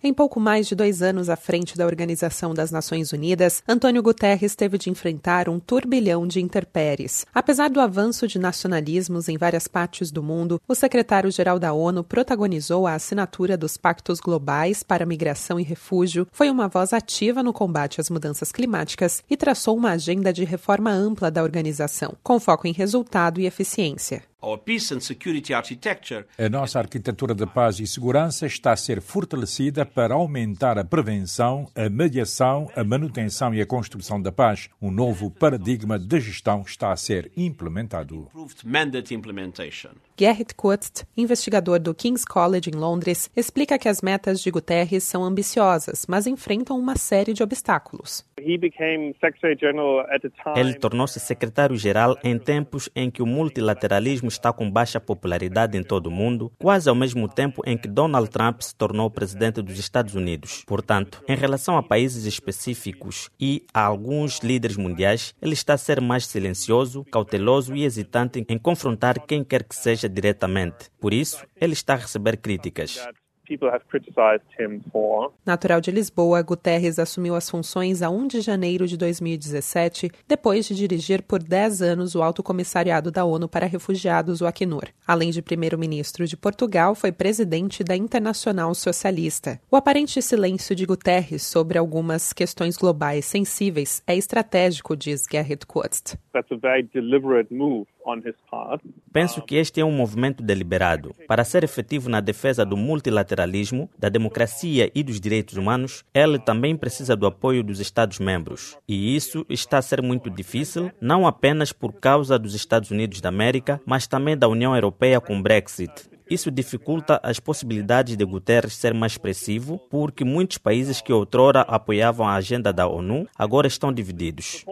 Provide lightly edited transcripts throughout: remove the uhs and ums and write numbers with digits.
Em pouco mais de 2 anos à frente da Organização das Nações Unidas, Antônio Guterres teve de enfrentar um turbilhão de intempéries. Apesar do avanço de nacionalismos em várias partes do mundo, o secretário-geral da ONU protagonizou a assinatura dos Pactos Globais para Migração e Refúgio, foi uma voz ativa no combate às mudanças climáticas e traçou uma agenda de reforma ampla da organização, com foco em resultado e eficiência. A nossa arquitetura de paz e segurança está a ser fortalecida para aumentar a prevenção, a mediação, a manutenção e a construção da paz. Um novo paradigma de gestão está a ser implementado. Gerrit Coetzee, investigador do King's College em Londres, explica que as metas de Guterres são ambiciosas, mas enfrentam uma série de obstáculos. Ele tornou-se secretário-geral em tempos em que o multilateralismo está com baixa popularidade em todo o mundo, quase ao mesmo tempo em que Donald Trump se tornou presidente dos Estados Unidos. Portanto, em relação a países específicos e a alguns líderes mundiais, ele está a ser mais silencioso, cauteloso e hesitante em confrontar quem quer que seja diretamente. Por isso, ele está a receber críticas. Natural de Lisboa, Guterres assumiu as funções a 1 de janeiro de 2017, depois de dirigir por 10 anos o Alto Comissariado da ONU para Refugiados, o Acnur. Além de primeiro-ministro de Portugal, foi presidente da Internacional Socialista. O aparente silêncio de Guterres sobre algumas questões globais sensíveis é estratégico, diz Gerrit Coetzee. Penso que este é um movimento deliberado. Para ser efetivo na defesa do multilateralismo, da democracia e dos direitos humanos, ele também precisa do apoio dos Estados-membros. E isso está a ser muito difícil, não apenas por causa dos Estados Unidos da América, mas também da União Europeia com o Brexit. Isso dificulta as possibilidades de Guterres ser mais expressivo, porque muitos países que outrora apoiavam a agenda da ONU agora estão divididos.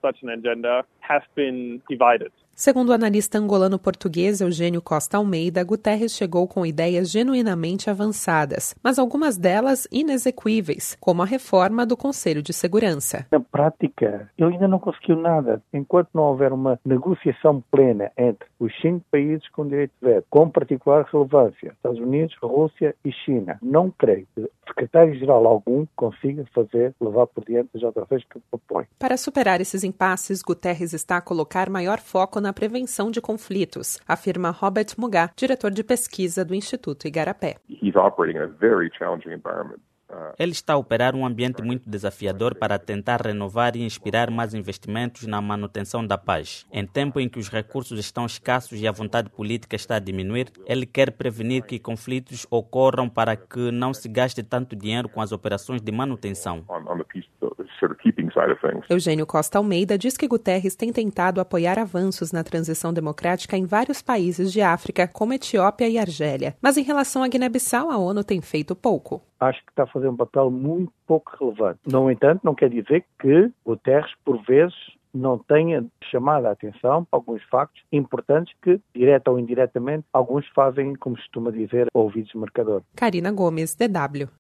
Segundo o analista angolano-português Eugênio Costa Almeida, Guterres chegou com ideias genuinamente avançadas, mas algumas delas inexequíveis, como a reforma do Conselho de Segurança. Na prática, ele ainda não conseguiu nada. Enquanto não houver uma negociação plena entre os 5 países com direito de veto, com particular relevância, Estados Unidos, Rússia e China, não creio que secretário-geral algum consiga levar por diante as alterações que propõe. Para superar esses impasses, Guterres está a colocar maior foco na prevenção de conflitos, afirma Robert Mugabe, diretor de pesquisa do Instituto Igarapé. Ele está a operar um ambiente muito desafiador para tentar renovar e inspirar mais investimentos na manutenção da paz. Em tempo em que os recursos estão escassos e a vontade política está a diminuir, ele quer prevenir que conflitos ocorram para que não se gaste tanto dinheiro com as operações de manutenção. Eugênio Costa Almeida diz que Guterres tem tentado apoiar avanços na transição democrática em vários países de África, como Etiópia e Argélia. Mas em relação à Guiné-Bissau, a ONU tem feito pouco. Acho que está a fazer um papel muito pouco relevante. No entanto, não quer dizer que Guterres, por vezes, não tenha chamado a atenção para alguns factos importantes que, direta ou indiretamente, alguns fazem, como se costuma dizer, ouvidos de marcador. Karina Gomes, DW.